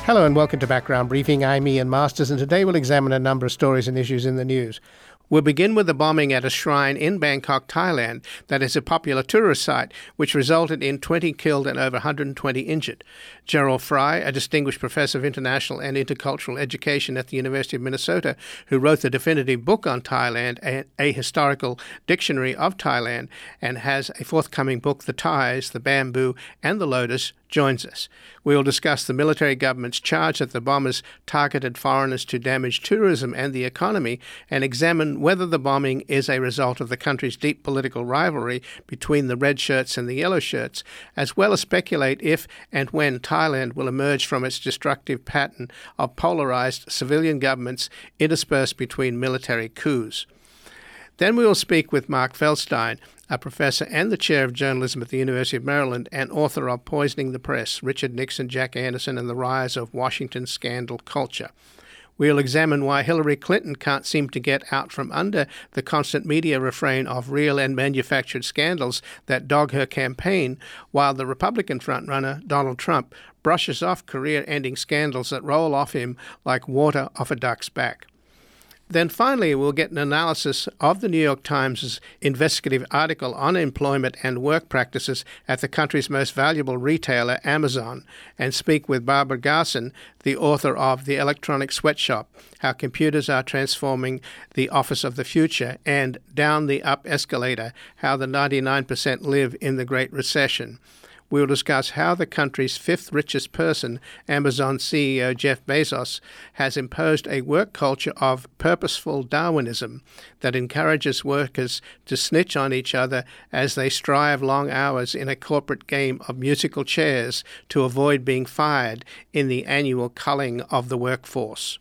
Hello and welcome to Background Briefing. I'm Ian Masters, and today we'll examine a number of stories and issues in the news. We'll begin with the bombing at a shrine in Bangkok, Thailand, that is a popular tourist site, which resulted in 20 killed and over 120 injured. Gerald Fry, a distinguished professor of international and intercultural education at the University of Minnesota, who wrote the definitive book on Thailand, a historical dictionary of Thailand, and has a forthcoming book, The Ties, the Bamboo, and the Lotus, joins us. We will discuss the military government's charge that the bombers targeted foreigners to damage tourism and the economy, and examine whether the bombing is a result of the country's deep political rivalry between the red shirts and the yellow shirts, as well as speculate if and when Thailand will emerge from its destructive pattern of polarized civilian governments interspersed between military coups. Then we will speak with Mark Feldstein, a professor and the chair of journalism at the University of Maryland and author of Poisoning the Press, Richard Nixon, Jack Anderson, and the Rise of Washington Scandal Culture. We'll examine why Hillary Clinton can't seem to get out from under the constant media refrain of real and manufactured scandals that dog her campaign, while the Republican frontrunner, Donald Trump, brushes off career-ending scandals that roll off him like water off a duck's back. Then finally, we'll get an analysis of the New York Times' investigative article on employment and work practices at the country's most valuable retailer, Amazon, and speak with Barbara Garson, the author of The Electronic Sweatshop, How Computers Are Transforming the Office of the Future, and Down the Up Escalator, How the 99% Live in the Great Recession. We will discuss how the country's fifth richest person, Amazon CEO Jeff Bezos, has imposed a work culture of purposeful Darwinism that encourages workers to snitch on each other as they strive long hours in a corporate game of musical chairs to avoid being fired in the annual culling of the workforce.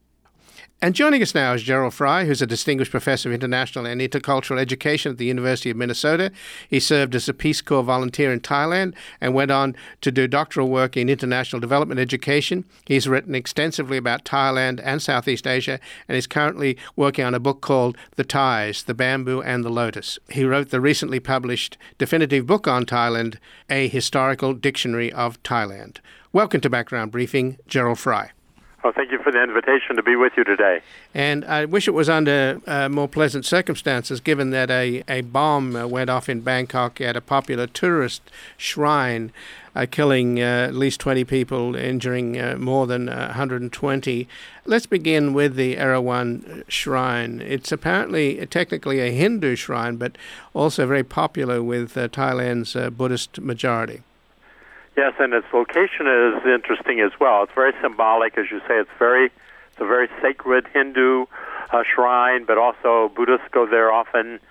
And joining us now is Gerald Fry, who's a distinguished professor of international and intercultural education at the University of Minnesota. He served as a Peace Corps volunteer in Thailand and went on to do doctoral work in international development education. He's written extensively about Thailand and Southeast Asia and is currently working on a book called The Ties, the Bamboo, and the Lotus. He wrote the recently published definitive book on Thailand, A Historical Dictionary of Thailand. Welcome to Background Briefing, Gerald Fry. Well, thank you for the invitation to be with you today. And I wish it was under more pleasant circumstances, given that a bomb went off in Bangkok at a popular tourist shrine, killing at least 20 people, injuring more than 120. Let's begin with the Erawan shrine. It's apparently technically a Hindu shrine, but also very popular with Thailand's Buddhist majority. Yes, and its location is interesting as well. It's very symbolic, as you say. It's a very sacred Hindu shrine, but also Buddhists go there often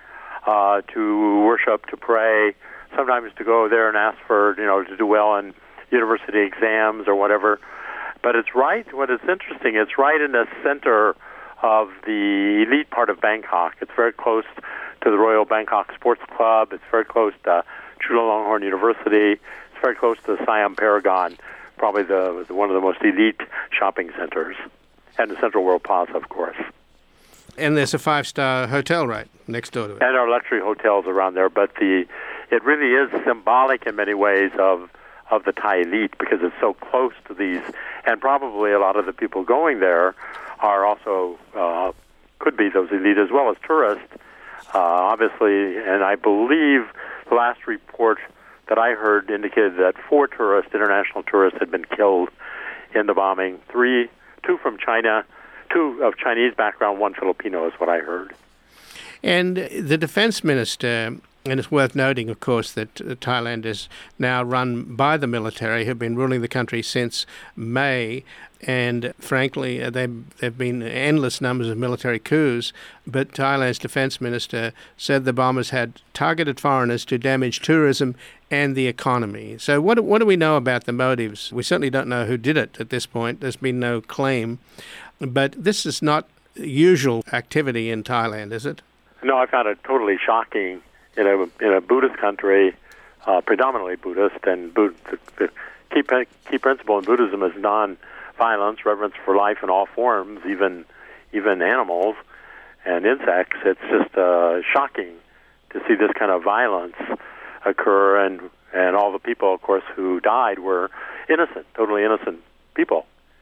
to worship, to pray, sometimes to go there and ask for, to do well in university exams or whatever. But it's right, what is interesting, it's right in the center of the elite part of Bangkok. It's very close to the Royal Bangkok Sports Club. It's very close to Chulalongkorn University. Very close to the Siam Paragon, probably one of the most elite shopping centers, and the Central World Plaza, of course. And there's a 5-star hotel right next door to it. And there are luxury hotels around there, but it really is symbolic in many ways of the Thai elite because it's so close to these, and probably a lot of the people going there are also could be those elite as well as tourists, obviously. And I believe the last report that I heard indicated that 4 international tourists, had been killed in the bombing. 2 from China, 2 of Chinese background, 1 Filipino is what I heard. And the defense minister, and it's worth noting, of course, that Thailand is now run by the military, who've been ruling the country since May. And frankly, there have been endless numbers of military coups, but Thailand's defense minister said the bombers had targeted foreigners to damage tourism and the economy. So what do we know about the motives? We certainly don't know who did it at this point. There's been no claim. But this is not usual activity in Thailand, is it? No, I found it totally shocking in a Buddhist country, predominantly Buddhist, and the key principle in Buddhism is non-violence, reverence for life in all forms, even animals and insects. It's just shocking to see this kind of violence occur, and all the people, of course, who died were innocent, totally innocent people.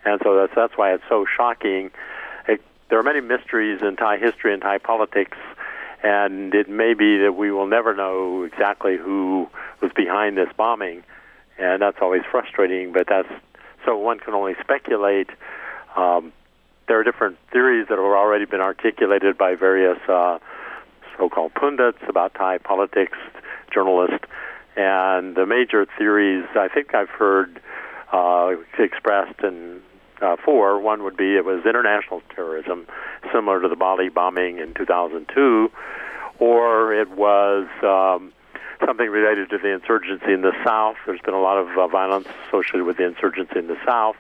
And so that's why it's so shocking. There are many mysteries in Thai history and Thai politics, and it may be that we will never know exactly who was behind this bombing, and that's always frustrating, but so one can only speculate. There are different theories that have already been articulated by various so-called pundits about Thai politics, journalists, and the major theories I think I've heard expressed in four. One would be it was international terrorism, similar to the Bali bombing in 2002, or it was something related to the insurgency in the South. There's been a lot of violence associated with the insurgency in the South.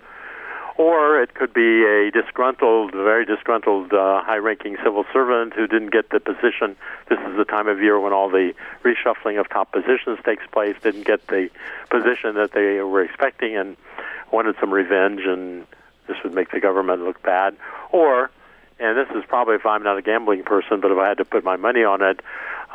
Or it could be a very disgruntled, high-ranking civil servant who didn't get the position. This is the time of year when all the reshuffling of top positions takes place, didn't get the position that they were expecting and wanted some revenge, and this would make the government look bad. Or, and this is probably if I'm not a gambling person, but if I had to put my money on it,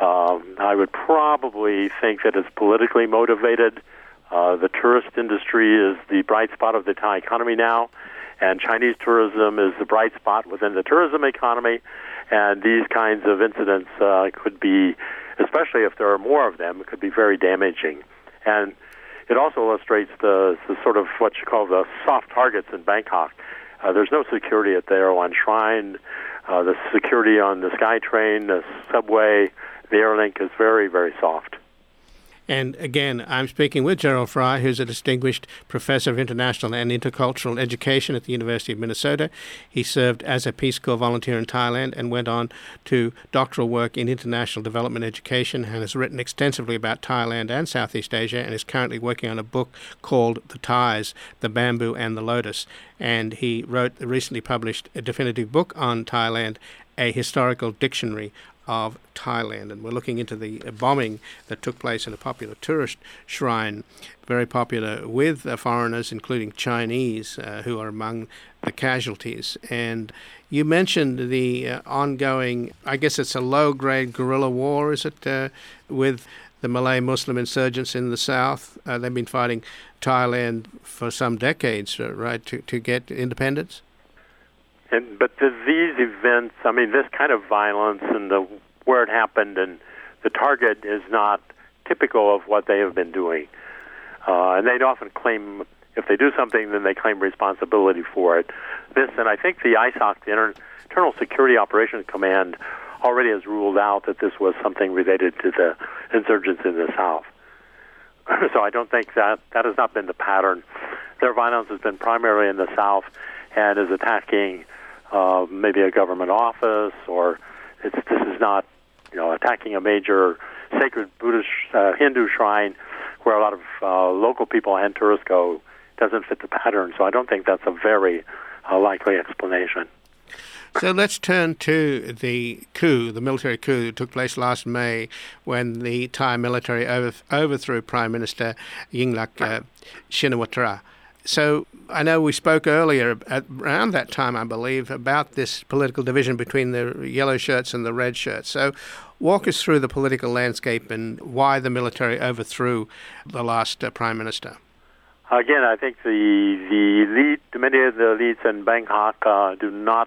I would probably think that it's politically motivated. The tourist industry is the bright spot of the Thai economy now, and Chinese tourism is the bright spot within the tourism economy, and these kinds of incidents could be, especially if there are more of them, could be very damaging. And it also illustrates the sort of what you call the soft targets in Bangkok. There's no security at the Erewhon Shrine. The security on the SkyTrain, the subway, the Airlink is very, very soft. And again, I'm speaking with Gerald Fry, who's a distinguished professor of international and intercultural education at the University of Minnesota. He served as a Peace Corps volunteer in Thailand and went on to doctoral work in international development education and has written extensively about Thailand and Southeast Asia and is currently working on a book called The Thais, The Bamboo and the Lotus. And he wrote the recently published a definitive book on Thailand, A Historical Dictionary of Thailand, and we're looking into the bombing that took place in a popular tourist shrine, very popular with foreigners, including Chinese, who are among the casualties. And you mentioned the ongoing, I guess it's a low-grade guerrilla war, is it, with the Malay Muslim insurgents in the south? They've been fighting Thailand for some decades, right, to get independence? But these events, I mean, this kind of violence and where it happened and the target is not typical of what they have been doing. And they'd often claim, if they do something, then they claim responsibility for it. And I think the ISOC, the Internal Security Operations Command, already has ruled out that this was something related to the insurgents in the South. So I don't think that has not been the pattern. Their violence has been primarily in the South and is attacking maybe a government office, or this is not, attacking a major sacred Buddhist Hindu shrine where a lot of local people and tourists go. Doesn't fit the pattern, so I don't think that's a very likely explanation. So let's turn to the coup, the military coup that took place last May when the Thai military overthrew Prime Minister Yingluck Shinawatra. So I know we spoke earlier, around that time, I believe, about this political division between the yellow shirts and the red shirts. So walk us through the political landscape and why the military overthrew the last prime minister. Again, I think the elite, many of the elites in Bangkok do not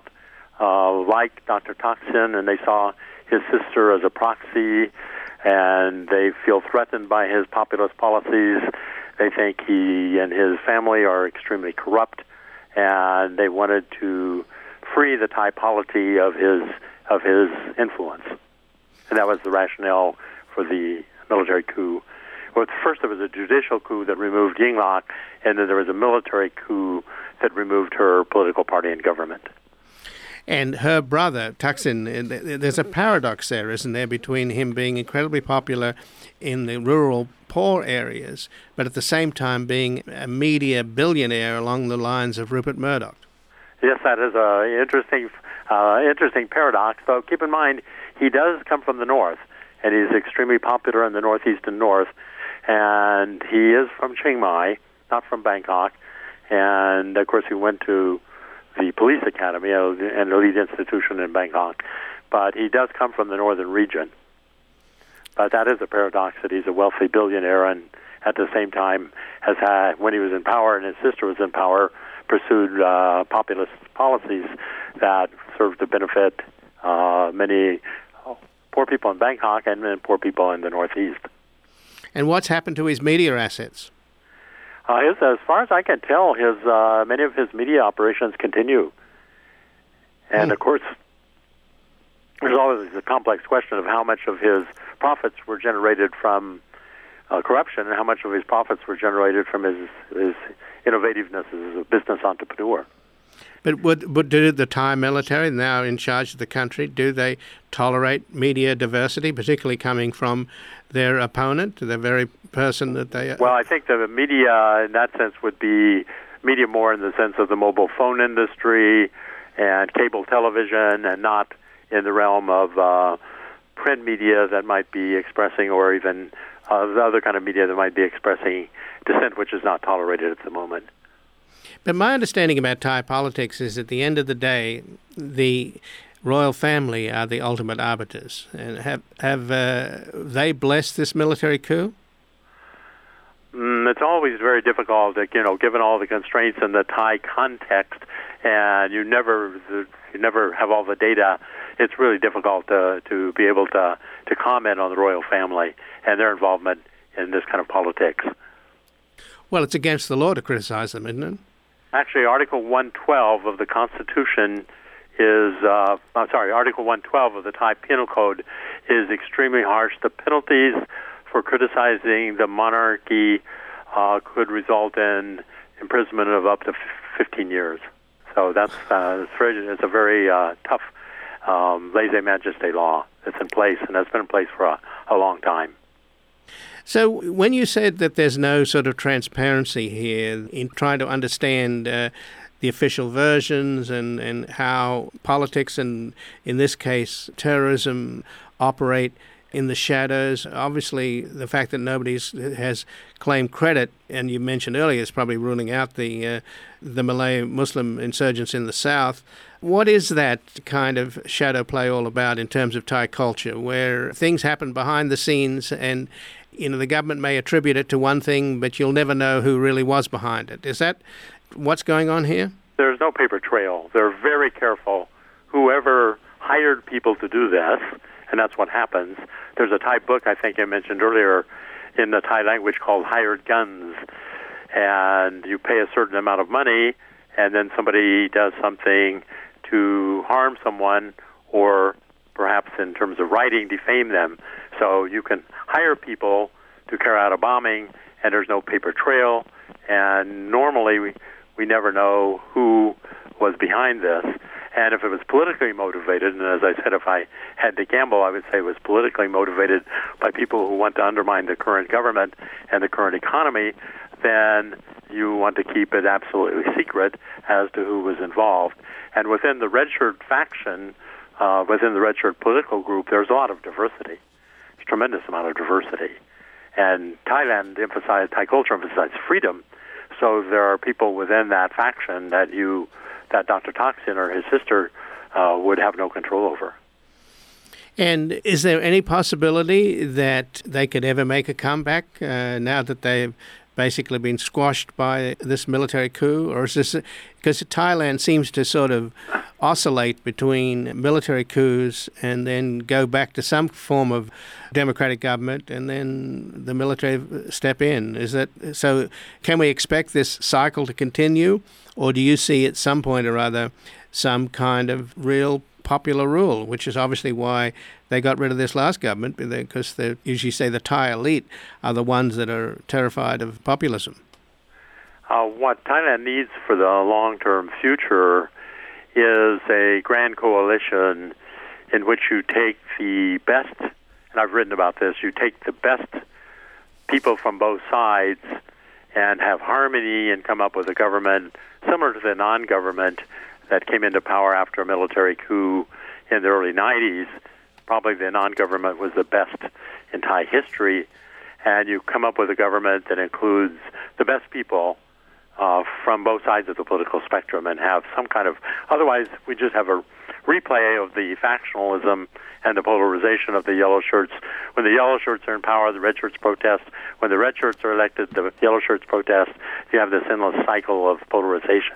like Dr. Thaksin, and they saw his sister as a proxy, and they feel threatened by his populist policies. They think he and his family are extremely corrupt, and they wanted to free the Thai polity of his influence. And that was the rationale for the military coup. Well, first there was a judicial coup that removed Yingluck, and then there was a military coup that removed her political party and government. And her brother, Thaksin, there's a paradox there, isn't there, between him being incredibly popular in the rural poor areas, but at the same time being a media billionaire along the lines of Rupert Murdoch. Yes, that is an interesting paradox. Though keep in mind, he does come from the north, and he's extremely popular in the northeast and north, and he is from Chiang Mai, not from Bangkok, and of course he went to the police academy, an elite institution in Bangkok, but he does come from the northern region. But that is a paradox that he's a wealthy billionaire and at the same time has had, when he was in power and his sister was in power, pursued populist policies that served to benefit many poor people in Bangkok and poor people in the Northeast. And what's happened to his media assets? As far as I can tell, many of his media operations continue. And of course, there's always a complex question of how much of his profits were generated from corruption and how much of his profits were generated from his innovativeness as a business entrepreneur. But do the Thai military, now in charge of the country, do they tolerate media diversity, particularly coming from their opponent, the very person that they... Well, I think the media, in that sense, would be media more in the sense of the mobile phone industry and cable television, and not in the realm of print media that might be expressing, or even the other kind of media that might be expressing dissent, which is not tolerated at the moment. But my understanding about Thai politics is, at the end of the day, the royal family are the ultimate arbiters. And have they blessed this military coup? It's always very difficult, given all the constraints in the Thai context, and you never have all the data. It's really difficult to be able to comment on the royal family and their involvement in this kind of politics. Well, it's against the law to criticize them, isn't it? Actually, Article 112 of the Constitution Article 112 of the Thai Penal Code is extremely harsh. The penalties for criticizing the monarchy could result in imprisonment of up to 15 years. So it's a very tough lèse-majesté law that's in place, and that's been in place for a long time. So when you said that there's no sort of transparency here in trying to understand the official versions and how politics and, in this case, terrorism operate in the shadows, obviously the fact that nobody has claimed credit, and you mentioned earlier, is probably ruling out the Malay Muslim insurgents in the south. What is that kind of shadow play all about in terms of Thai culture, where things happen behind the scenes and the government may attribute it to one thing, but you'll never know who really was behind it? Is that what's going on here? There's no paper trail. They're very careful. Whoever hired people to do this, and that's what happens. There's a Thai book I think I mentioned earlier in the Thai language called Hired Guns, and you pay a certain amount of money, and then somebody does something to harm someone, or perhaps in terms of writing, defame them. So you can hire people to carry out a bombing, and there's no paper trail, and normally we never know who was behind this. And if it was politically motivated, and as I said, if I had to gamble, I would say it was politically motivated by people who want to undermine the current government and the current economy, then you want to keep it absolutely secret as to who was involved. And within the Red Shirt faction, within the Red Shirt political group, there's a lot of diversity. There's a tremendous amount of diversity. And Thai culture emphasizes freedom, so there are people within that faction that Dr. Thaksin or his sister would have no control over. And is there any possibility that they could ever make a comeback now that they've basically been squashed by this military coup? Or is this because Thailand seems to sort of oscillate between military coups and then go back to some form of democratic government and then the military step in? Is that so? Can we expect this cycle to continue, or do you see at some point or other some kind of real popular rule, which is obviously why they got rid of this last government, because they usually say the Thai elite are the ones that are terrified of populism? What Thailand needs for the long-term future is a grand coalition in which you take the best, and I've written about this, you take the best people from both sides and have harmony and come up with a government similar to the non-government that came into power after a military coup in the early 90s. Probably the non-government was the best in Thai history, and you come up with a government that includes the best people from both sides of the political spectrum and have some kind of... Otherwise, we just have a replay of the factionalism and the polarization of the yellow shirts. When the yellow shirts are in power, the red shirts protest. When the red shirts are elected, the yellow shirts protest. You have this endless cycle of polarization.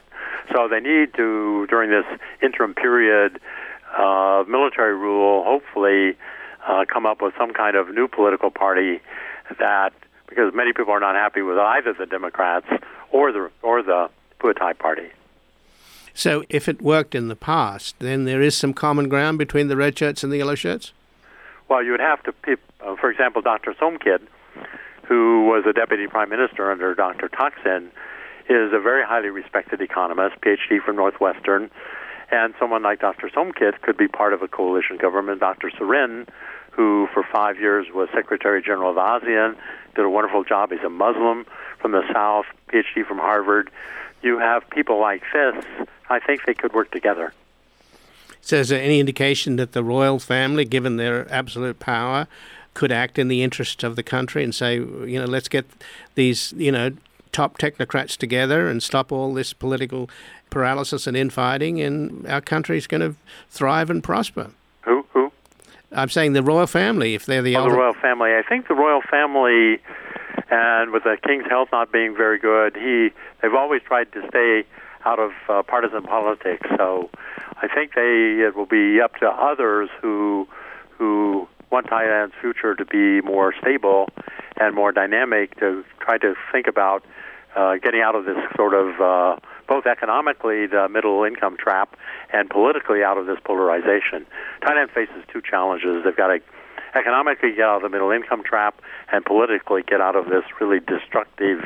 So they need to, during this interim period of military rule, hopefully come up with some kind of new political party that, because many people are not happy with either the Democrats or the Pheu Party. So if it worked in the past, then there is some common ground between the red shirts and the yellow shirts? Well, you would have to, for example, Dr. Somkid, who was a deputy prime minister under Dr. Thaksin, is a very highly respected economist, PhD from Northwestern, and someone like Dr. Somkid could be part of a coalition government. Dr. Sorin, who for 5 years was Secretary General of ASEAN, did a wonderful job. He's a Muslim from the South, PhD from Harvard. You have people like this. I think they could work together. So is there any indication that the royal family, given their absolute power, could act in the interest of the country and say, let's get these, top technocrats together and stop all this political paralysis and infighting, and our country's going to thrive and prosper? Who? I'm saying the royal family, if they're the the royal family. I think the royal family, and with the king's health not being very good, they've always tried to stay out of partisan politics. So I think it will be up to others who want Thailand's future to be more stable and more dynamic to try to think about getting out of this sort of both economically the middle income trap and politically out of this polarization. Thailand faces two challenges. They've got to economically get out of the middle income trap and politically get out of this really destructive,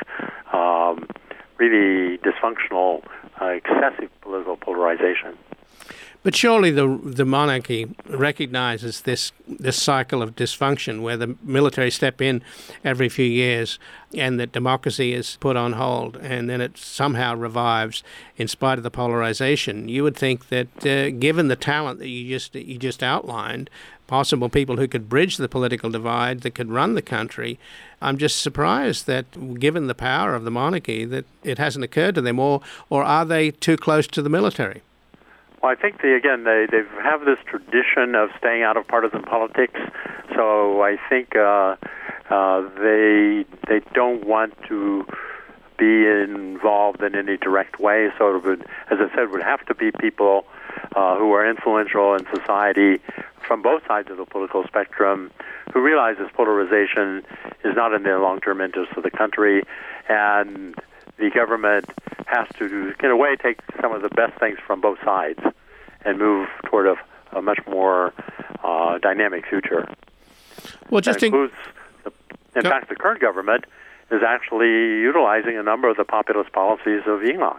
really dysfunctional, excessive political polarization. But surely the monarchy recognizes this cycle of dysfunction where the military step in every few years and that democracy is put on hold and then it somehow revives in spite of the polarization. You would think that given the talent that you just outlined, possible people who could bridge the political divide, that could run the country, I'm just surprised that given the power of the monarchy that it hasn't occurred to them, or are they too close to the military? Well, I think they have this tradition of staying out of partisan politics, so I think they don't want to be involved in any direct way. So it would, as I said, would have to be people who are influential in society from both sides of the political spectrum who realize this polarization is not in the long-term interest of the country, and the government has to, in a way, take some of the best things from both sides and move toward a much more dynamic future. Well, in fact, the current government is actually utilizing a number of the populist policies of Yingluck.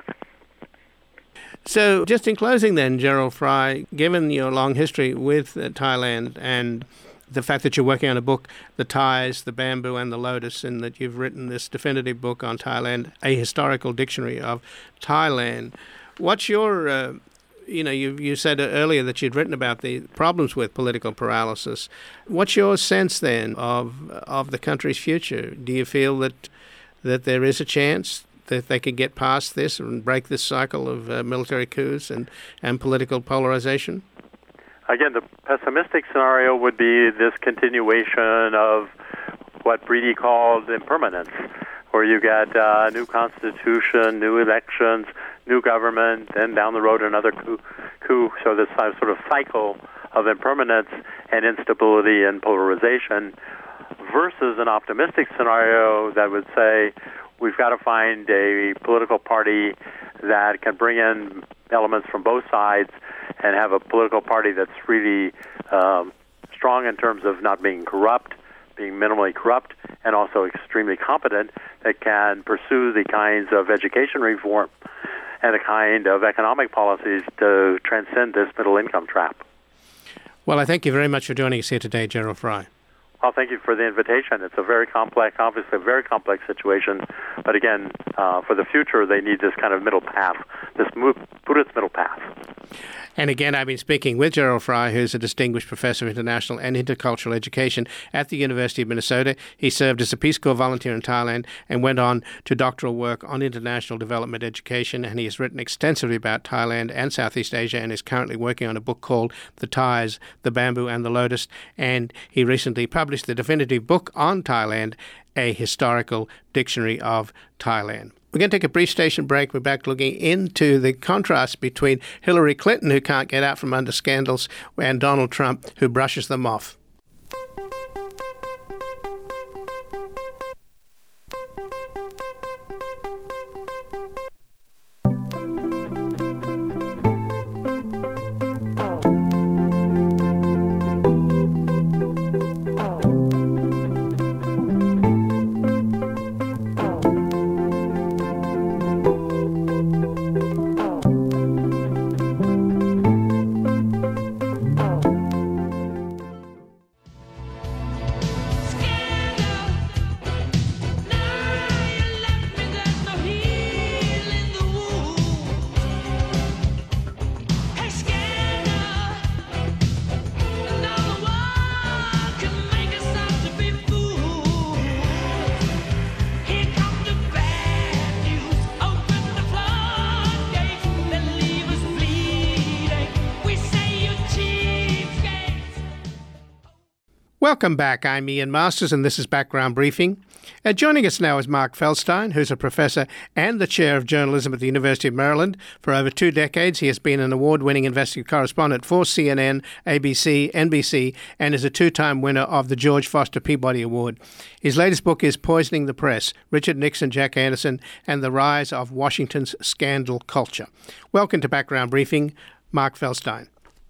So just in closing then, Gerald Fry, given your long history with Thailand and the fact that you're working on a book, The Thais, the Bamboo and the Lotus, and that you've written this definitive book on Thailand, A Historical Dictionary of Thailand, what's your... you said earlier that you'd written about the problems with political paralysis. What's your sense then of the country's future? Do you feel that there is a chance that they could get past this and break this cycle of military coups and political polarization? Again, the pessimistic scenario would be this continuation of what Breedy called impermanence, where you get a new constitution, new elections, new government, then down the road another coup. So this sort of cycle of impermanence and instability and polarization versus an optimistic scenario that would say we've got to find a political party that can bring in elements from both sides and have a political party that's really strong in terms of not being corrupt, being minimally corrupt, and also extremely competent, that can pursue the kinds of education reform and the kind of economic policies to transcend this middle income trap. Well, I thank you very much for joining us here today, Gerald Fry. Well, thank you for the invitation. It's a very complex, obviously a very complex situation. But again, for the future, they need this kind of middle path, this Buddhist middle path. And again, I've been speaking with Gerald Fry, who's a distinguished professor of international and intercultural education at the University of Minnesota. He served as a Peace Corps volunteer in Thailand and went on to doctoral work on international development education. And he has written extensively about Thailand and Southeast Asia and is currently working on a book called The Thais, the Bamboo and the Lotus. And he recently published the definitive book on Thailand, A Historical Dictionary of Thailand. We're going to take a brief station break. We're back looking into the contrast between Hillary Clinton, who can't get out from under scandals, and Donald Trump, who brushes them off. Welcome back. I'm Ian Masters, and this is Background Briefing. Joining us now is Mark Feldstein, who's a professor and the chair of journalism at the University of Maryland. For over 2 decades, he has been an award-winning investigative correspondent for CNN, ABC, NBC, and is a 2-time winner of the George Foster Peabody Award. His latest book is Poisoning the Press, Richard Nixon, Jack Anderson, and the Rise of Washington's Scandal Culture. Welcome to Background Briefing, Mark Feldstein.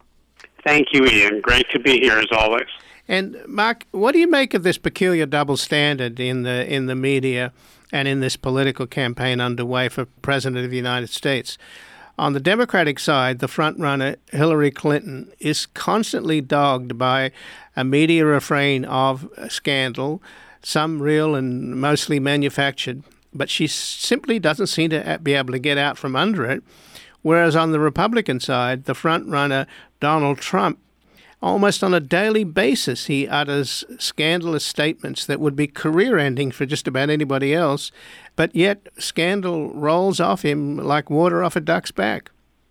Thank you, Ian. Great to be here, as always. And Mark, what do you make of this peculiar double standard in the media and in this political campaign underway for President of the United States? On the Democratic side, the frontrunner, Hillary Clinton, is constantly dogged by a media refrain of scandal, some real and mostly manufactured, but she simply doesn't seem to be able to get out from under it. Whereas on the Republican side, the frontrunner, Donald Trump, almost on a daily basis, he utters scandalous statements that would be career-ending for just about anybody else, but yet scandal rolls off him like water off a duck's back.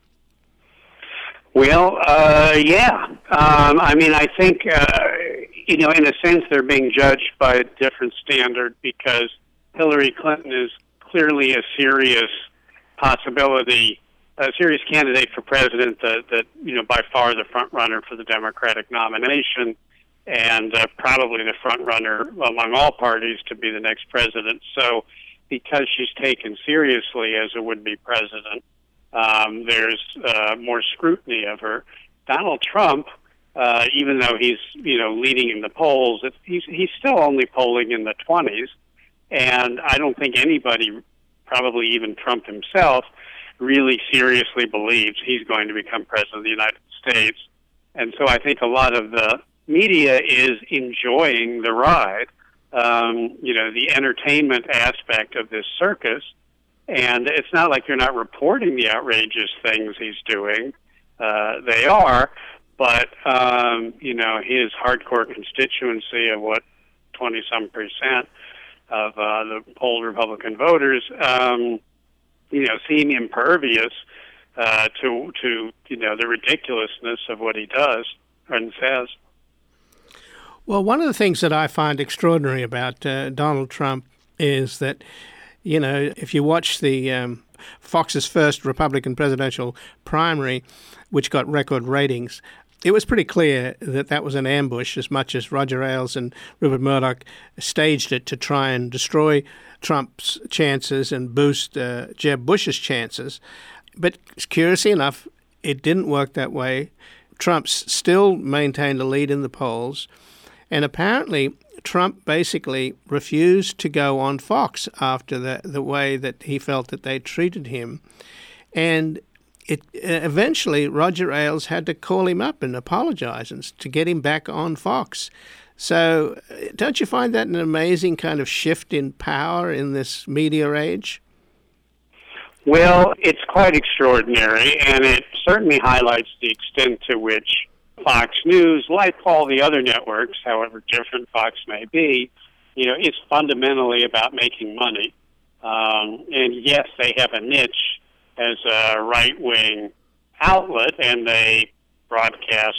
Well, yeah. I think, in a sense, they're being judged by a different standard because Hillary Clinton is clearly a serious possibility, a serious candidate for president that by far the front runner for the Democratic nomination and probably the front runner among all parties to be the next president. So because she's taken seriously as a would-be president, there's more scrutiny of her. Donald Trump, even though he's, leading in the polls, he's still only polling in the 20s. And I don't think anybody, probably even Trump himself, really seriously believes he's going to become president of the United States. And so I think a lot of the media is enjoying the ride, the entertainment aspect of this circus. And it's not like you're not reporting the outrageous things he's doing. They are, but, his hardcore constituency of 20-some% of the polled Republican voters, seem impervious to the ridiculousness of what he does and says. Well, one of the things that I find extraordinary about Donald Trump is that, if you watch the Fox's first Republican presidential primary, which got record ratings, it was pretty clear that that was an ambush as much as Roger Ailes and Rupert Murdoch staged it to try and destroy Trump's chances and boost Jeb Bush's chances. But curiously enough, it didn't work that way. Trump still maintained a lead in the polls. And apparently, Trump basically refused to go on Fox after the way that he felt that they treated him. And eventually, Roger Ailes had to call him up and apologize to get him back on Fox. So don't you find that an amazing kind of shift in power in this media age? Well, it's quite extraordinary, and it certainly highlights the extent to which Fox News, like all the other networks, however different Fox may be, is fundamentally about making money. And yes, they have a niche as a right-wing outlet, and they broadcast,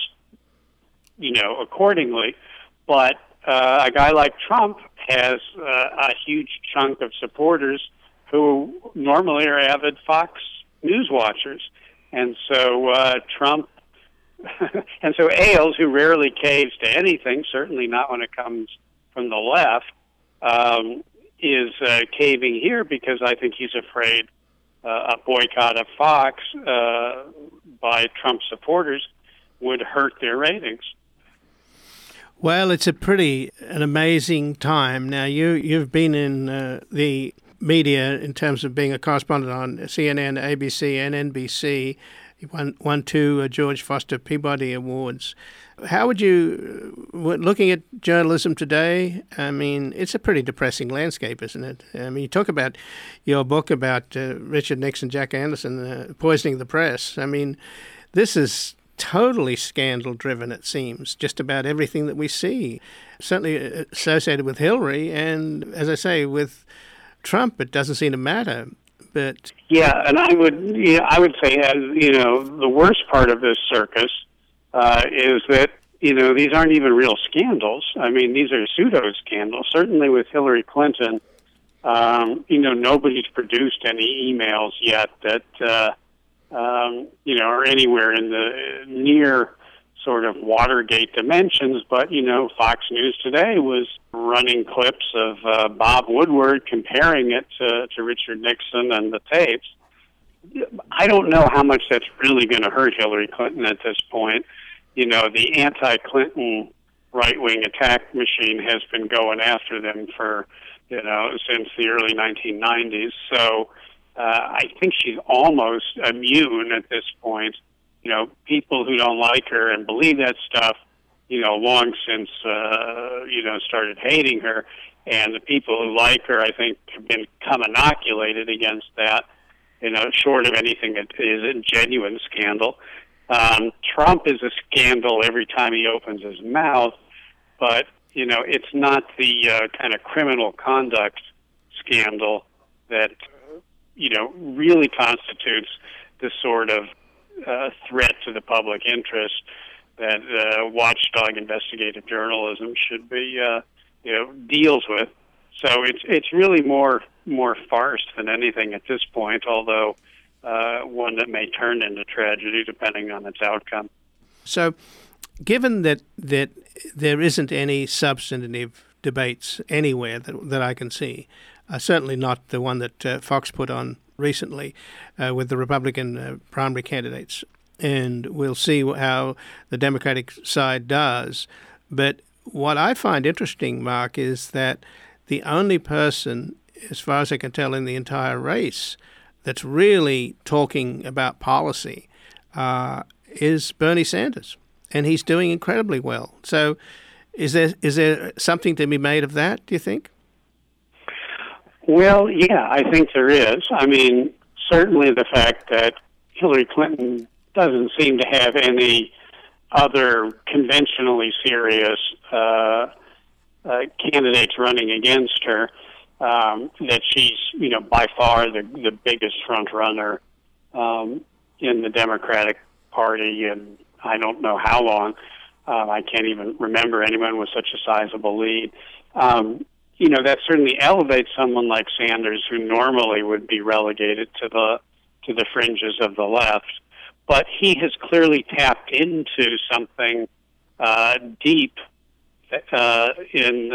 accordingly. But a guy like Trump has a huge chunk of supporters who normally are avid Fox News watchers. And so Trump, and so Ailes, who rarely caves to anything, certainly not when it comes from the left, is caving here because I think he's afraid a boycott of Fox by Trump supporters would hurt their ratings. Well, it's an amazing time. Now, you've been in the media in terms of being a correspondent on CNN, ABC, and NBC. You won two George Foster Peabody Awards. How would you, looking at journalism today, I mean, it's a pretty depressing landscape, isn't it? I mean, you talk about your book about Richard Nixon, Jack Anderson, poisoning the press. I mean, this is totally scandal-driven, it seems, just about everything that we see. Certainly associated with Hillary, and as I say, with Trump, it doesn't seem to matter. But yeah, and I would say, the worst part of this circus is that, these aren't even real scandals. I mean, these are pseudo-scandals. Certainly with Hillary Clinton, nobody's produced any emails yet that, are anywhere in the near sort of Watergate dimensions. But, Fox News today was running clips of Bob Woodward comparing it to Richard Nixon and the tapes. I don't know how much that's really going to hurt Hillary Clinton at this point. The anti-Clinton right-wing attack machine has been going after them for, since the early 1990s. So I think she's almost immune at this point. People who don't like her and believe that stuff, long since, started hating her. And the people who like her, I think, have become inoculated against that, short of anything that is a genuine scandal. Trump is a scandal every time he opens his mouth, but, it's not the kind of criminal conduct scandal that, really constitutes the sort of threat to the public interest that watchdog investigative journalism should be, deals with. So it's really more farce than anything at this point, although one that may turn into tragedy depending on its outcome. So, given that there isn't any substantive debates anywhere that I can see, certainly not the one that Fox put on recently with the Republican primary candidates, and we'll see how the Democratic side does. But what I find interesting, Mark, is that the only person, as far as I can tell, in the entire race that's really talking about policy is Bernie Sanders, and he's doing incredibly well. So is there something to be made of that, do you think? Well, yeah, I think there is. I mean, certainly the fact that Hillary Clinton doesn't seem to have any other conventionally serious candidates running against her, that she's, by far the biggest front runner in the Democratic Party, and I don't know how long. I can't even remember anyone with such a sizable lead. That certainly elevates someone like Sanders, who normally would be relegated to the fringes of the left. But he has clearly tapped into something deep in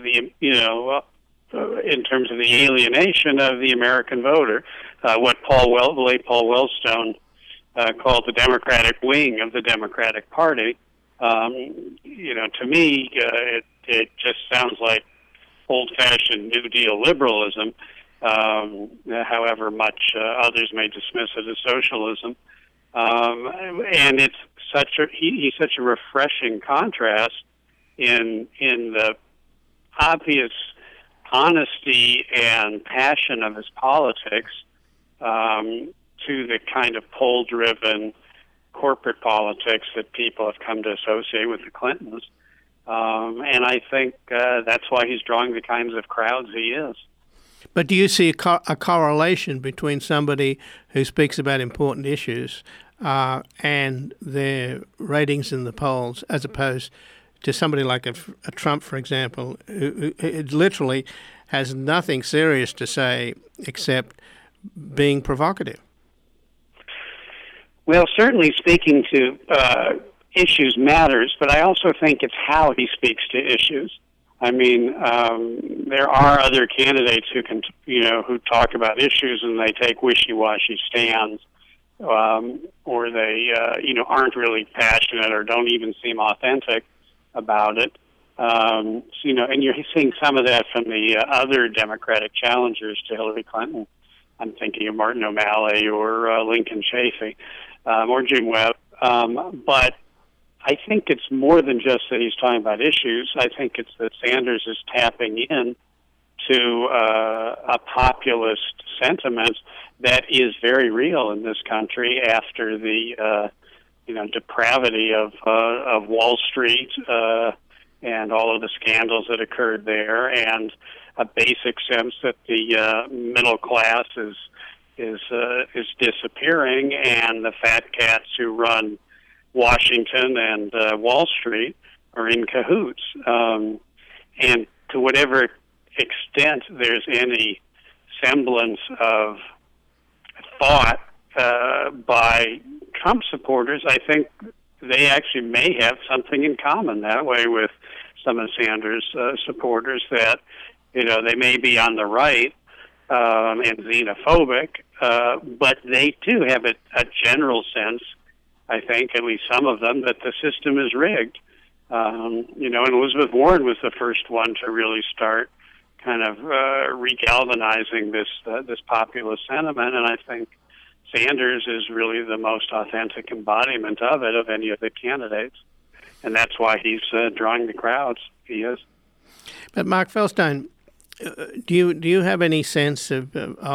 terms of the alienation of the American voter, what Paul Wellstone called the Democratic wing of the Democratic Party. To me, it just sounds like old-fashioned New Deal liberalism, however much others may dismiss it as socialism. And it's he's such a refreshing contrast in the obvious honesty and passion of his politics to the kind of poll-driven corporate politics that people have come to associate with the Clintons. And I think that's why he's drawing the kinds of crowds he is. But do you see a correlation between somebody who speaks about important issues and their ratings in the polls, as opposed to somebody like a Trump, for example, who literally has nothing serious to say except being provocative. Well, certainly speaking to issues matters, but I also think it's how he speaks to issues. I mean, there are other candidates who can, who talk about issues and they take wishy-washy stands, or they, aren't really passionate or don't even seem authentic about it. And you're seeing some of that from the other Democratic challengers to Hillary Clinton. I'm thinking of Martin O'Malley or Lincoln Chafee or Jim Webb. But I think it's more than just that he's talking about issues. I think it's that Sanders is tapping in to a populist sentiment that is very real in this country after the depravity of Wall Street and all of the scandals that occurred there, and a basic sense that the middle class is disappearing, and the fat cats who run Washington and Wall Street are in cahoots. And to whatever extent there's any semblance of thought by Trump supporters, I think they actually may have something in common that way with some of Sanders' supporters, that they may be on the right and xenophobic, but they do have a general sense, I think, at least some of them, that the system is rigged. And Elizabeth Warren was the first one to really start kind of regalvanizing this populist sentiment, and I think Sanders is really the most authentic embodiment of it of any of the candidates, and that's why he's drawing the crowds. He is. But Mark Feldstein, do you have any sense of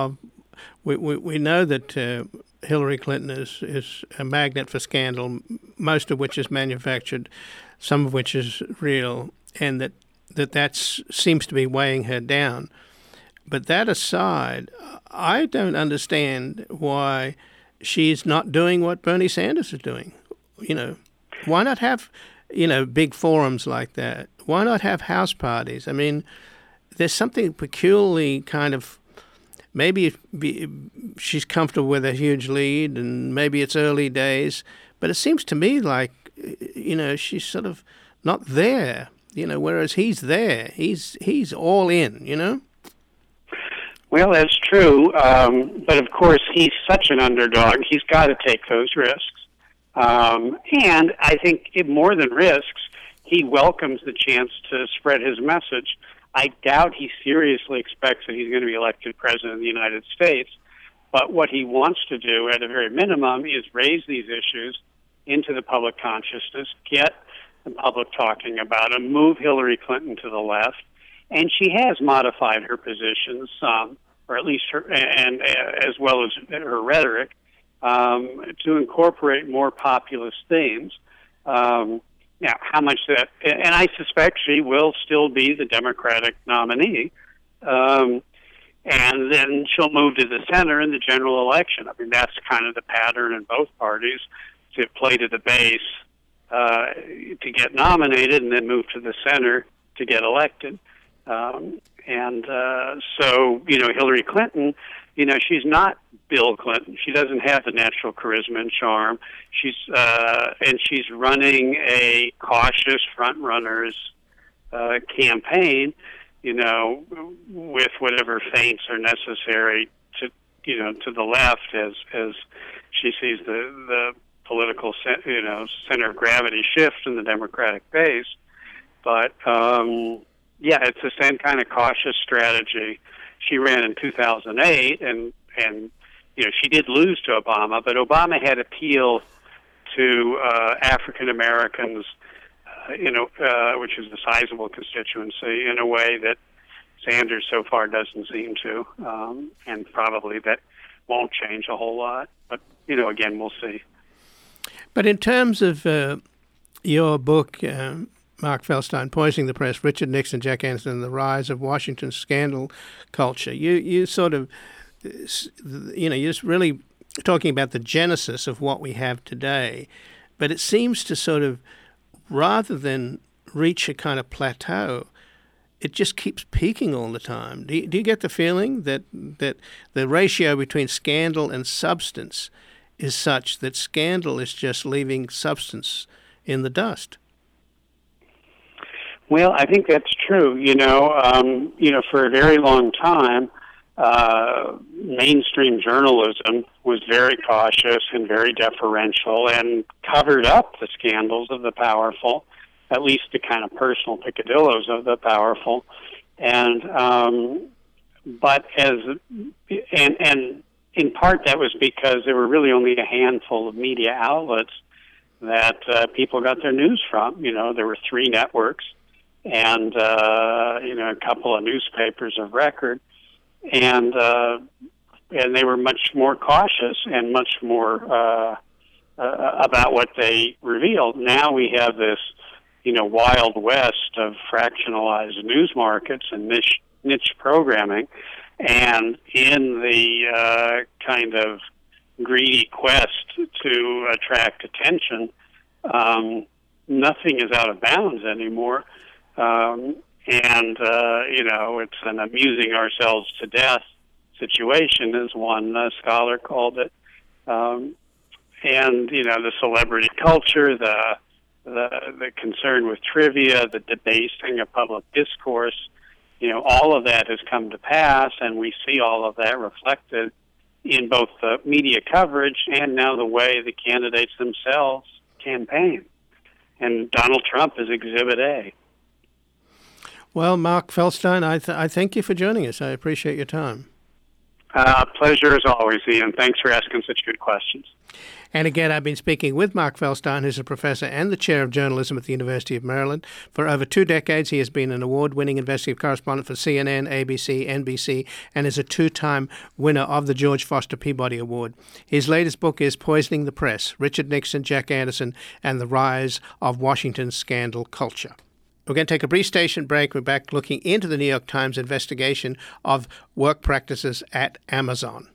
we know that Hillary Clinton is a magnet for scandal, most of which is manufactured, some of which is real, and that seems to be weighing her down. But that aside, I don't understand why she's not doing what Bernie Sanders is doing. Why not have, big forums like that? Why not have house parties? I mean, there's something peculiarly kind of, maybe she's comfortable with a huge lead and maybe it's early days, but it seems to me like, she's sort of not there, whereas he's there. He's all in, Well, that's true, but of course he's such an underdog. He's got to take those risks. And I think more than risks, he welcomes the chance to spread his message. I doubt he seriously expects that he's going to be elected president of the United States, but what he wants to do at a very minimum is raise these issues into the public consciousness, get the public talking about them, move Hillary Clinton to the left, and she has modified her positions some, or at least her, and as well as her rhetoric, to incorporate more populist themes. Now, how much that, and I suspect she will still be the Democratic nominee, and then she'll move to the center in the general election. I mean, that's kind of the pattern in both parties, to play to the base to get nominated and then move to the center to get elected. So, Hillary Clinton, she's not Bill Clinton. She doesn't have the natural charisma and charm. She's running a cautious front-runners campaign, with whatever feints are necessary to the left as she sees the political center of gravity shift in the Democratic base. But it's the same kind of cautious strategy. She ran in 2008, and she did lose to Obama, but Obama had appealed to African Americans, which is a sizable constituency, in a way that Sanders so far doesn't seem to, and probably that won't change a whole lot. But again, we'll see. But in terms of your book, Mark Feldstein, Poisoning the Press, Richard Nixon, Jack Anderson, and the Rise of Washington's Scandal Culture, you sort of, you're just really talking about the genesis of what we have today. But it seems to sort of, rather than reach a kind of plateau, it just keeps peaking all the time. Do you get the feeling that the ratio between scandal and substance is such that scandal is just leaving substance in the dust? Well, I think that's true. For a very long time, mainstream journalism was very cautious and very deferential and covered up the scandals of the powerful, at least the kind of personal peccadillos of the powerful. And in part that was because there were really only a handful of media outlets that people got their news from. There were 3 networks and a couple of newspapers of record, and they were much more cautious and much more about what they revealed. Now we have this wild west of fractionalized news markets and niche programming, and in the kind of greedy quest to attract attention, nothing is out of bounds anymore. It's an amusing ourselves to death situation, as one scholar called it. The celebrity culture, the concern with trivia, the debasing of public discourse, all of that has come to pass, and we see all of that reflected in both the media coverage and now the way the candidates themselves campaign. And Donald Trump is Exhibit A. Well, Mark Feldstein, I thank you for joining us. I appreciate your time. Pleasure as always, Ian. Thanks for asking such good questions. And again, I've been speaking with Mark Feldstein, who's a professor and the chair of journalism at the University of Maryland. For over 2 decades, he has been an award-winning investigative correspondent for CNN, ABC, NBC, and is a 2-time winner of the George Foster Peabody Award. His latest book is Poisoning the Press: Richard Nixon, Jack Anderson, and the Rise of Washington Scandal Culture. We're going to take a brief station break. We're back looking into the New York Times investigation of work practices at Amazon.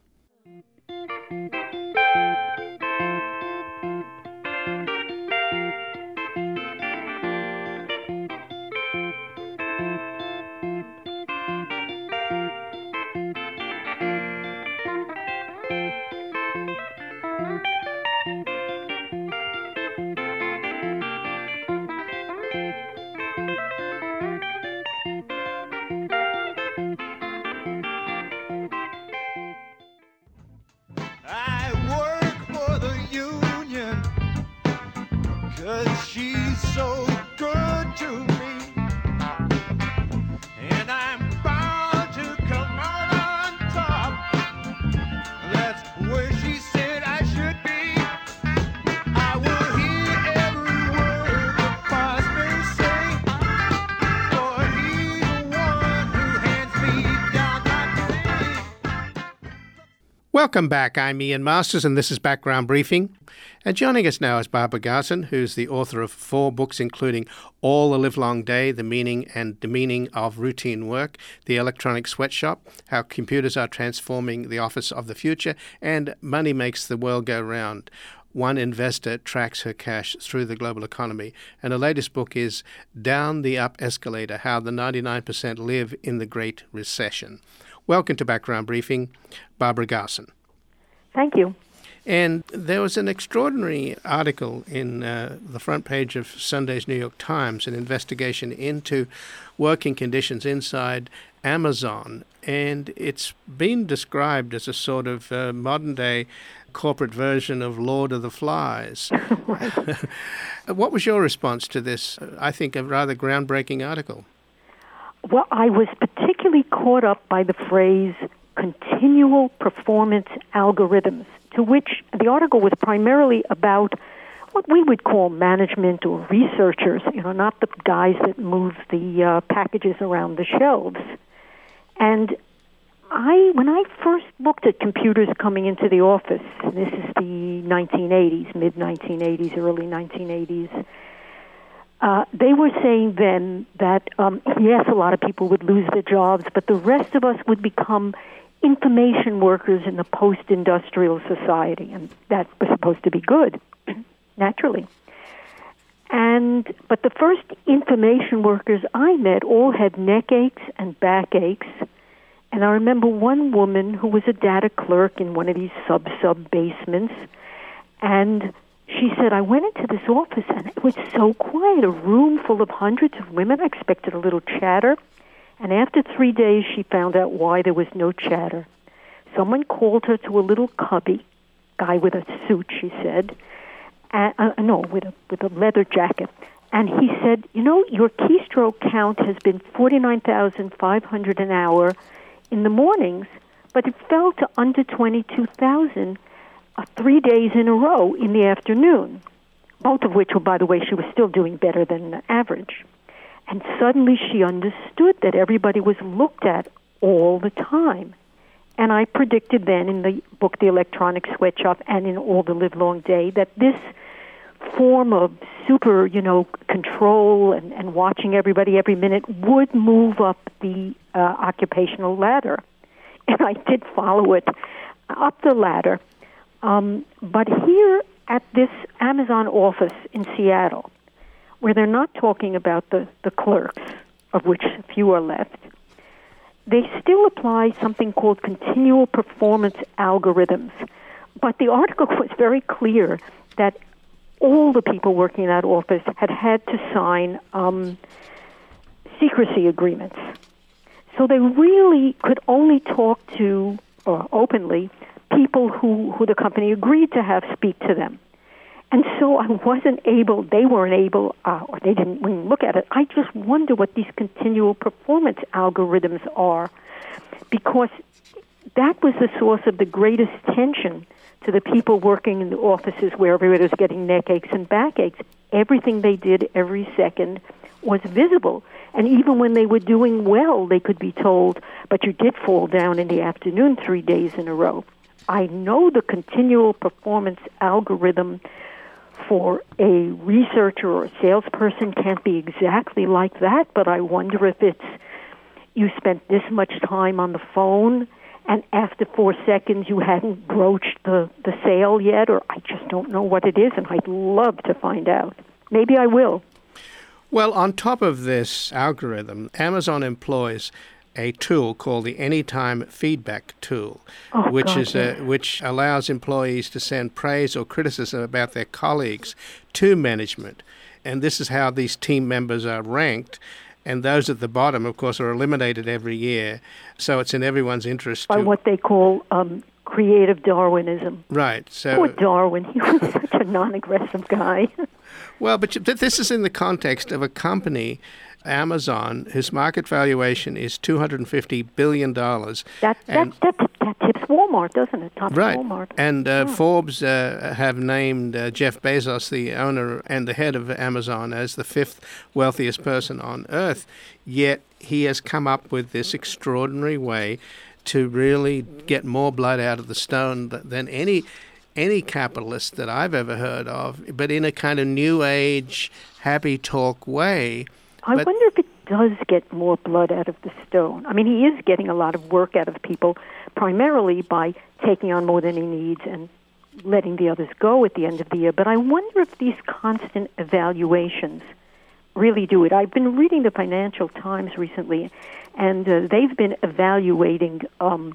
Welcome back. I'm Ian Masters, and this is Background Briefing. And joining us now is Barbara Garson, who's the author of 4 books, including All the Livelong Day, The Meaning and Demeaning of Routine Work, The Electronic Sweatshop, How Computers Are Transforming the Office of the Future, and Money Makes the World Go Round. One investor tracks her cash through the global economy. And her latest book is Down the Up Escalator, How the 99% Live in the Great Recession. Welcome to Background Briefing, Barbara Garson. Thank you. And there was an extraordinary article in the front page of Sunday's New York Times, an investigation into working conditions inside Amazon. And it's been described as a sort of modern-day corporate version of Lord of the Flies. What was your response to this, I think, a rather groundbreaking article? Well, I was particularly caught up by the phrase continual performance algorithms, to which the article was primarily about what we would call management or researchers, not the guys that move the packages around the shelves. And when I first looked at computers coming into the office, this is the 1980s, mid-1980s, early 1980s, they were saying then that, yes, a lot of people would lose their jobs, but the rest of us would become information workers in the post-industrial society, and that was supposed to be good, naturally. But the first information workers I met all had neck aches and back aches. And I remember one woman who was a data clerk in one of these sub basements, and she said, I went into this office and it was so quiet, a room full of hundreds of women. I expected a little chatter. And after 3 days, she found out why there was no chatter. Someone called her to a little cubby, guy with a suit, she said, with a leather jacket. And he said, your keystroke count has been 49,500 an hour in the mornings, but it fell to under 22,000 3 days in a row in the afternoon, both of which were, by the way, she was still doing better than the average. And suddenly she understood that everybody was looked at all the time. And I predicted then in the book, The Electronic Sweatshop, and in All the Livelong Day, that this form of super, control and watching everybody every minute would move up the occupational ladder. And I did follow it up the ladder. But here at this Amazon office in Seattle, where they're not talking about the clerks, of which few are left, they still apply something called continual performance algorithms. But the article was very clear that all the people working in that office had to sign secrecy agreements. So they really could only talk to, openly, people who the company agreed to have speak to them. And so I they weren't able, or they didn't even look at it. I just wonder what these continual performance algorithms are, because that was the source of the greatest tension to the people working in the offices where everybody was getting neck aches and back aches. Everything they did every second was visible. And even when they were doing well, they could be told, but you did fall down in the afternoon 3 days in a row. I know the continual performance algorithm for a researcher or a salesperson can't be exactly like that, but I wonder if it's you spent this much time on the phone and after 4 seconds you hadn't broached the sale yet, or I just don't know what it is, and I'd love to find out. Maybe I will. Well, on top of this algorithm, Amazon employs a tool called the Anytime Feedback Tool, which allows employees to send praise or criticism about their colleagues to management. And this is how these team members are ranked. And those at the bottom, of course, are eliminated every year. So it's in everyone's interest by what they call creative Darwinism. Right. So poor Darwin. He was such a non-aggressive guy. Well, but this is in the context of a company, Amazon, whose market valuation is $250 billion. That tips Walmart, doesn't it? Tops right. Walmart. And Forbes have named Jeff Bezos, the owner and the head of Amazon, as the 5th wealthiest person on earth. Yet he has come up with this extraordinary way to really get more blood out of the stone than any capitalist that I've ever heard of, but in a kind of new age, happy talk way. I wonder if it does get more blood out of the stone. I mean, he is getting a lot of work out of people, primarily by taking on more than he needs and letting the others go at the end of the year. But I wonder if these constant evaluations really do it. I've been reading the Financial Times recently, and they've been evaluating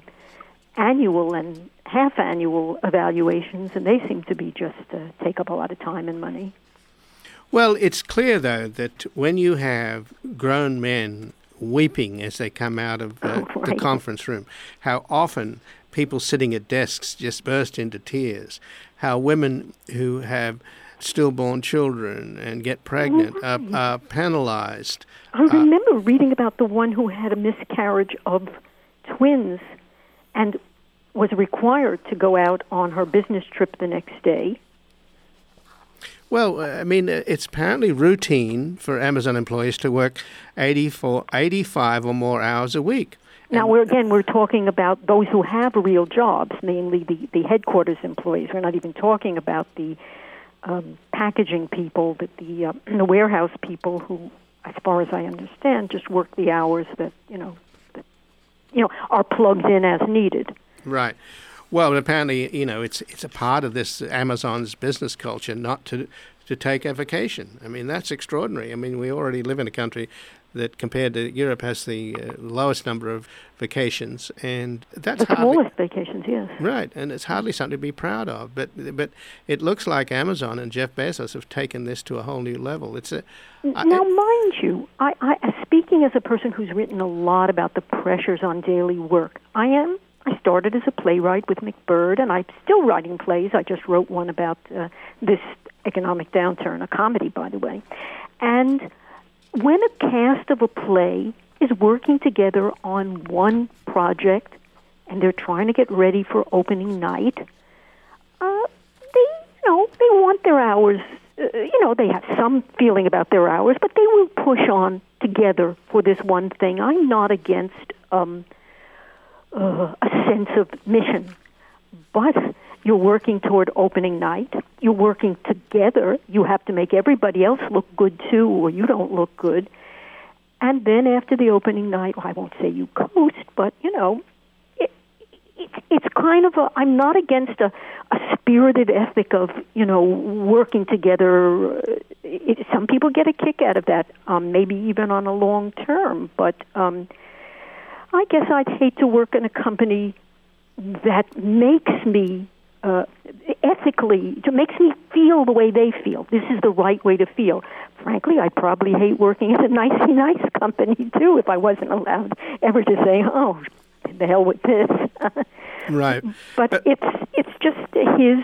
annual and half-annual evaluations, and they seem to be just take up a lot of time and money. Well, it's clear, though, that when you have grown men weeping as they come out of the conference room, how often people sitting at desks just burst into tears, how women who have stillborn children and get pregnant are penalized. I remember reading about the one who had a miscarriage of twins and was required to go out on her business trip the next day. Well, I mean, it's apparently routine for Amazon employees to work 85 or more hours a week. Now, we're talking about those who have real jobs, mainly the headquarters employees. We're not even talking about the packaging people, the warehouse people who, as far as I understand, just work the hours that are plugged in as needed. Right. Well, apparently, it's a part of this Amazon's business culture not to take a vacation. I mean, that's extraordinary. I mean, we already live in a country that, compared to Europe, has the lowest number of vacations, and that's the smallest vacations, yes. Right, and it's hardly something to be proud of. But it looks like Amazon and Jeff Bezos have taken this to a whole new level. Now, mind you, I speaking as a person who's written a lot about the pressures on daily work, I started as a playwright with McBird, and I'm still writing plays. I just wrote one about this economic downturn, a comedy, by the way. And when a cast of a play is working together on one project and they're trying to get ready for opening night, they want their hours. They have some feeling about their hours, but they will push on together for this one thing. I'm not against a sense of mission, but you're working toward opening night. You're working together. You have to make everybody else look good too, or you don't look good. And then after the opening night, I won't say you coast, but it's kind of I'm not against a spirited ethic of working together. Some people get a kick out of that, maybe even on a long term. But I guess I'd hate to work in a company that makes me ethically, it makes me feel the way they feel. This is the right way to feel. Frankly, I'd probably hate working at a nicey nice company too if I wasn't allowed ever to say, "Oh, the hell with this." Right. But it's just his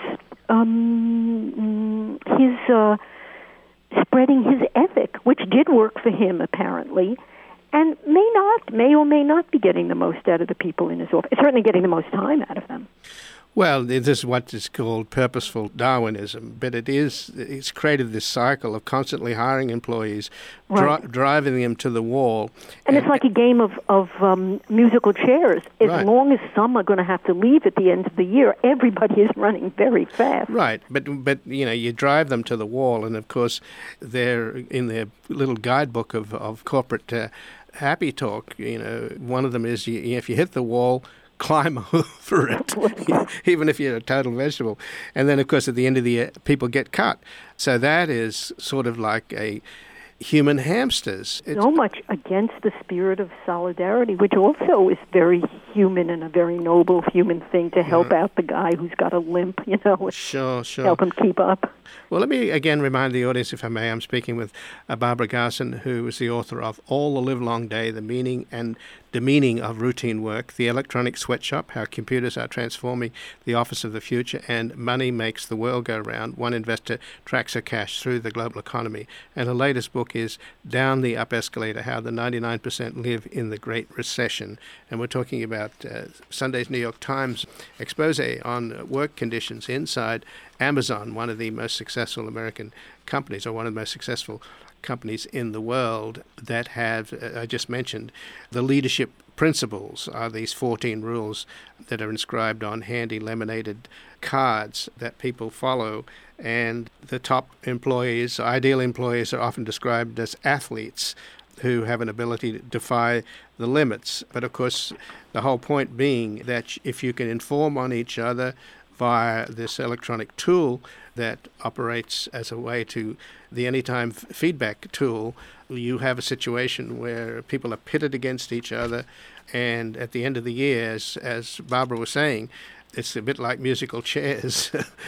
spreading his ethic, which did work for him apparently, and may or may not be getting the most out of the people in his office. Certainly getting the most time out of them. Well, this is what is called purposeful Darwinism, but it's created this cycle of constantly hiring employees, right, driving them to the wall. And it's like a game of musical chairs. As right, long as some are going to have to leave at the end of the year, everybody is running very fast. Right, but you drive them to the wall, and of course they're in their little guidebook of corporate happy talk. One of them is if you hit the wall, climb over it, even if you're a total vegetable. And then, of course, at the end of the year, people get cut. So that is sort of like a human hamsters. It's so much against the spirit of solidarity, which also is very human and a very noble human thing to help out the guy who's got a limp, Sure. Help him keep up. Well, let me again remind the audience, if I may, I'm speaking with Barbara Garson, who is the author of All the Livelong Day, The Meaning and Demeaning of Routine Work, The Electronic Sweatshop, How Computers Are Transforming the Office of the Future, and Money Makes the World Go Round, One Investor Tracks Her Cash Through the Global Economy. And her latest book is Down the Up Escalator, How the 99% Live in the Great Recession. And we're talking about Sunday's New York Times expose on work conditions inside Amazon, one of the most successful American companies, or one of the most successful companies in the world that have, I just mentioned, the leadership principles are these 14 rules that are inscribed on handy laminated cards that people follow. And the top employees, ideal employees, are often described as athletes who have an ability to defy the limits. But of course, the whole point being that if you can inform on each other via this electronic tool that operates as a way to the anytime feedback tool, you have a situation where people are pitted against each other, and at the end of the year, as Barbara was saying, it's a bit like musical chairs.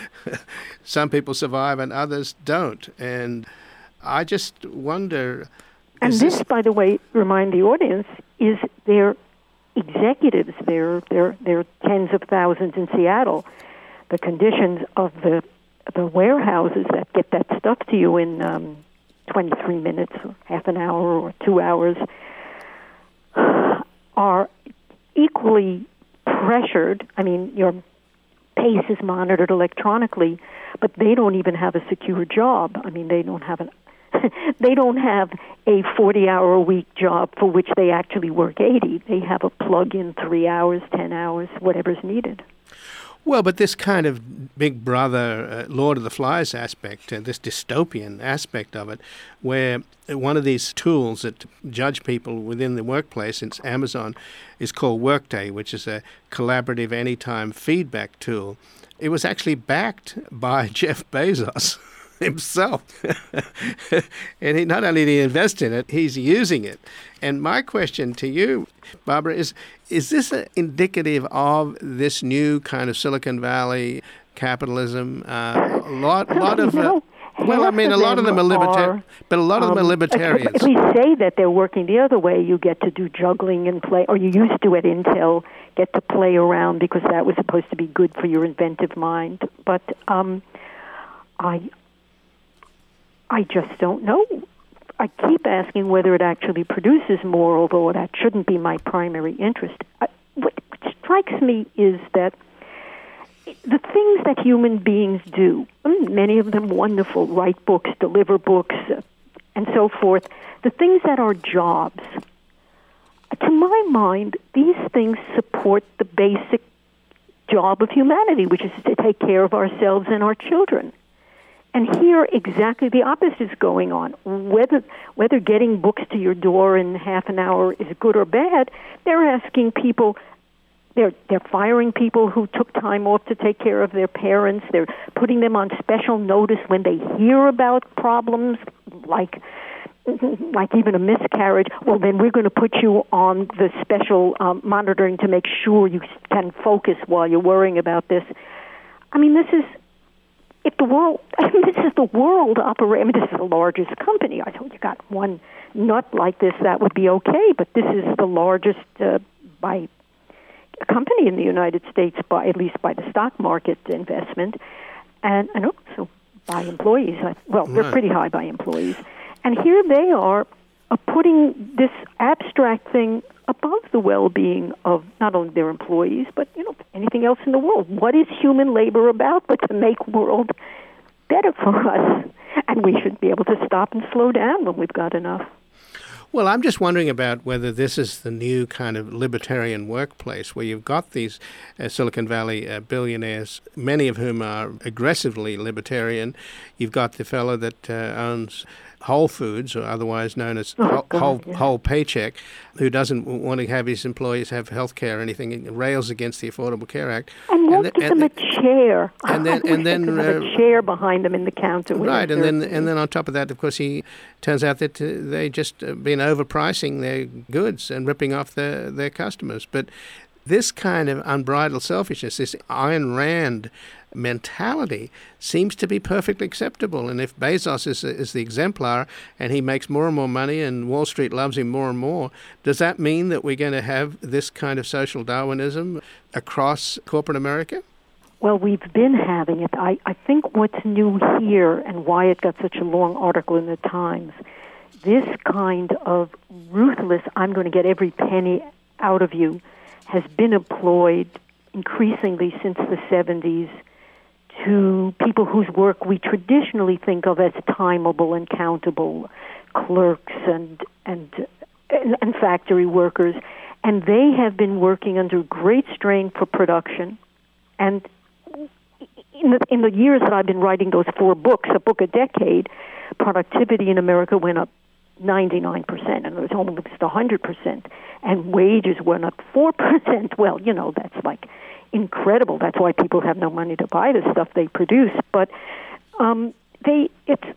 Some people survive and others don't, and I just wonder... And this, by the way, remind the audience, is their executives, their tens of thousands in Seattle, the conditions of the warehouses that get that stuff to you in 23 minutes or half an hour or 2 hours are equally pressured. I mean, your pace is monitored electronically, but they don't even have a secure job. I mean, they don't have a 40-hour-a-week job for which they actually work 80. They have a plug-in 3 hours, 10 hours, whatever's needed. Well, but this kind of Big Brother, Lord of the Flies aspect, this dystopian aspect of it, where one of these tools that judge people within the workplace, it's Amazon, is called Workday, which is a collaborative anytime feedback tool. It was actually backed by Jeff Bezos himself. And he not only did he invest in it, he's using it. And my question to you, Barbara, is this indicative of this new kind of Silicon Valley capitalism? A lot of well, I mean, a lot of them are libertarian, but a lot of them are libertarians. At least say that they're working the other way. You get to do juggling and play, or you used to at Intel get to play around because that was supposed to be good for your inventive mind. But I just don't know. I keep asking whether it actually produces more, although that shouldn't be my primary interest. What strikes me is that the things that human beings do, many of them wonderful, write books, deliver books, and so forth, the things that are jobs, to my mind, these things support the basic job of humanity, which is to take care of ourselves and our children. And here, exactly the opposite is going on. Whether getting books to your door in half an hour is good or bad, they're asking people, they're firing people who took time off to take care of their parents. They're putting them on special notice when they hear about problems like even a miscarriage. Well, then we're going to put you on the special monitoring to make sure you can focus while you're worrying about this. I mean, this is the world operating. I mean, this is the largest company. I told you got one nut like this, that would be okay, but this is the largest by a company in the United States, at least by the stock market investment, and also by employees. They're pretty high by employees. And here they are putting this abstract thing above the well-being of not only their employees, but anything else in the world. What is human labor about but to make world better for us? And we should be able to stop and slow down when we've got enough. Well, I'm just wondering about whether this is the new kind of libertarian workplace where you've got these Silicon Valley billionaires, many of whom are aggressively libertarian. You've got the fellow that owns Whole Foods, or otherwise known as Whole Paycheck, who doesn't want to have his employees have health care or anything. It rails against the Affordable Care Act. And won't give them a chair. And then a chair behind them in the counter. Right, and then on top of that, of course, he turns out that they just been overpricing their goods and ripping off their customers. But this kind of unbridled selfishness, this Ayn Rand mentality, seems to be perfectly acceptable. And if Bezos is the exemplar and he makes more and more money and Wall Street loves him more and more, does that mean that we're going to have this kind of social Darwinism across corporate America? Well, we've been having it. I think what's new here and why it got such a long article in the Times, this kind of ruthless, I'm going to get every penny out of you, has been employed increasingly since the 70s to people whose work we traditionally think of as timeable and countable, clerks and factory workers, and they have been working under great strain for production. And in the years that I've been writing those 4 books, a book a decade, productivity in America went up 99%, and it was almost 100%, and wages went up 4%. Well, that's like incredible. That's why people have no money to buy the stuff they produce. But it's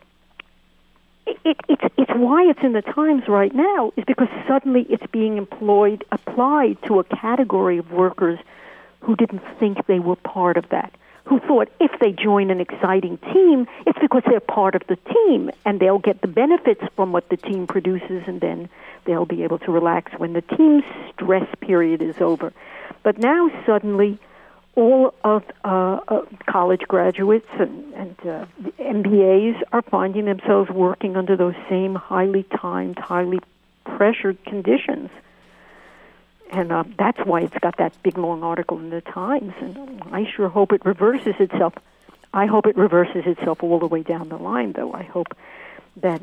why it's in the Times right now is because suddenly it's being applied to a category of workers who didn't think they were part of that, who thought if they join an exciting team, it's because they're part of the team and they'll get the benefits from what the team produces, and then they'll be able to relax when the team's stress period is over. But now suddenly all of college graduates and MBAs are finding themselves working under those same highly timed, highly pressured conditions. And that's why it's got that big, long article in the Times. And I sure hope it reverses itself. I hope it reverses itself all the way down the line, though. I hope that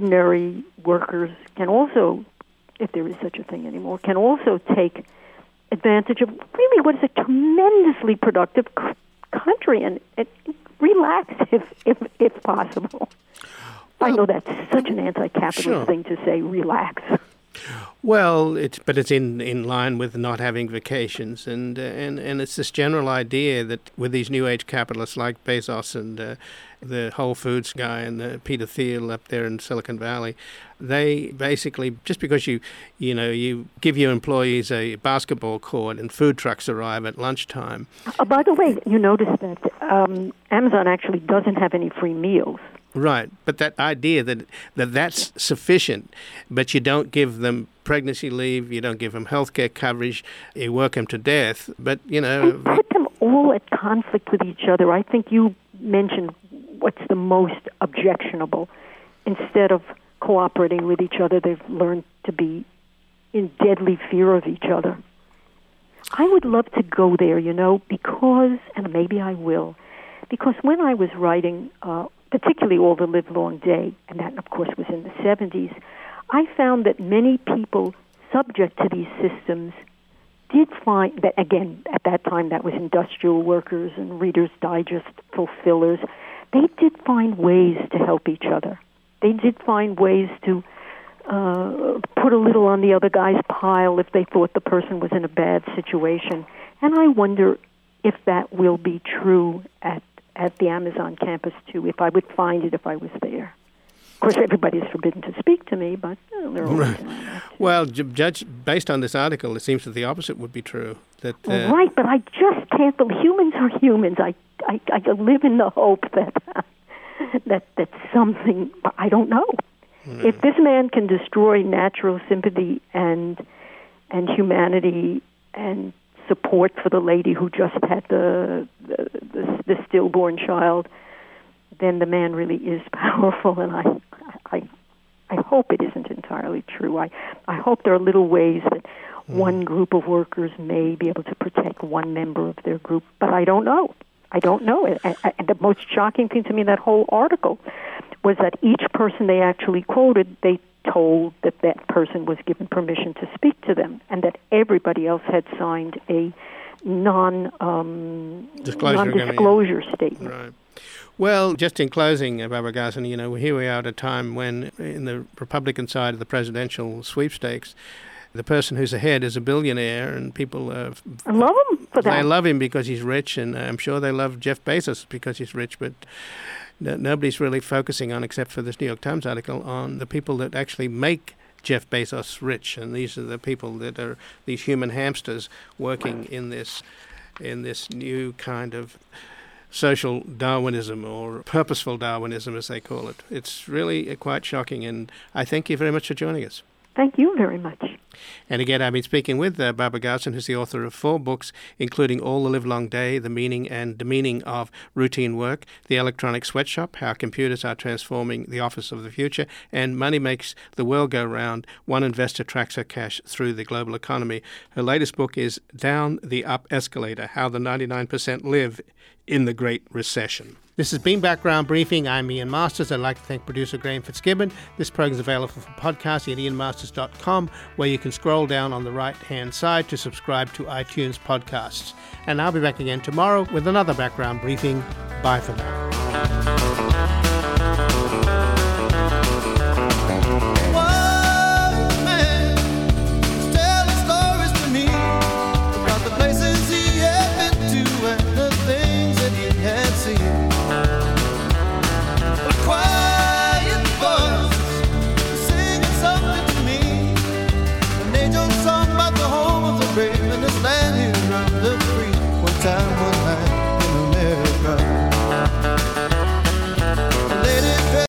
ordinary workers can also, if there is such a thing anymore, can also take advantage of really what is a tremendously productive country and relax if possible. I know that's such an anti-capitalist thing to say, relax. Well, it's in line with not having vacations, and it's this general idea that with these new age capitalists like Bezos and the Whole Foods guy and Peter Thiel up there in Silicon Valley, they basically, just because you give your employees a basketball court and food trucks arrive at lunchtime. By the way, you notice that Amazon actually doesn't have any free meals. Right, but that idea that's sufficient, but you don't give them pregnancy leave, you don't give them health care coverage, you work them to death, but, And put them all at conflict with each other. I think you mentioned what's the most objectionable. Instead of cooperating with each other, they've learned to be in deadly fear of each other. I would love to go there, because, and maybe I will, because when I was writing particularly All the Livelong Day, and that, of course, was in the 70s, I found that many people subject to these systems did find that, again, at that time, that was industrial workers and Reader's Digest fulfillers. They did find ways to help each other. They did find ways to put a little on the other guy's pile if they thought the person was in a bad situation. And I wonder if that will be true at the Amazon campus, too, if I would find it if I was there. Of course, everybody is forbidden to speak to me, but they're always doing that. Well, Judge, based on this article, it seems that the opposite would be true. That right, but I just can't believe humans are humans. I live in the hope that something, I don't know. If this man can destroy natural sympathy and humanity and support for the lady who just had the stillborn child, then the man really is powerful, and I hope it isn't entirely true. I hope there are little ways that one group of workers may be able to protect one member of their group, but I don't know. And the most shocking thing to me in that whole article was that each person they actually quoted, they told that person was given permission to speak to them, and that everybody else had signed a non-disclosure statement. Right. Well, just in closing, Barbara Garson, here we are at a time when, in the Republican side of the presidential sweepstakes, the person who's ahead is a billionaire, and people love him for that. They love him because he's rich, and I'm sure they love Jeff Bezos because he's rich, but nobody's really focusing on, except for this New York Times article, on the people that actually make Jeff Bezos rich, and these are the people that are these human hamsters working in this new kind of social Darwinism, or purposeful Darwinism, as they call it. It's really quite shocking, and I thank you very much for joining us. Thank you very much. And again, I've been speaking with Barbara Garson, who's the author of 4 books, including All the Livelong Day, The Meaning and Demeaning of Routine Work, The Electronic Sweatshop, How Computers Are Transforming the Office of the Future, and Money Makes the World Go Round, One Investor Tracks Her Cash Through the Global Economy. Her latest book is Down the Up Escalator, How the 99% Live in the Great Recession. This has been Background Briefing. I'm Ian Masters. I'd like to thank producer Graham Fitzgibbon. This program is available for podcast at ianmasters.com, where you can scroll down on the right-hand side to subscribe to iTunes podcasts. And I'll be back again tomorrow with another Background Briefing. Bye for now.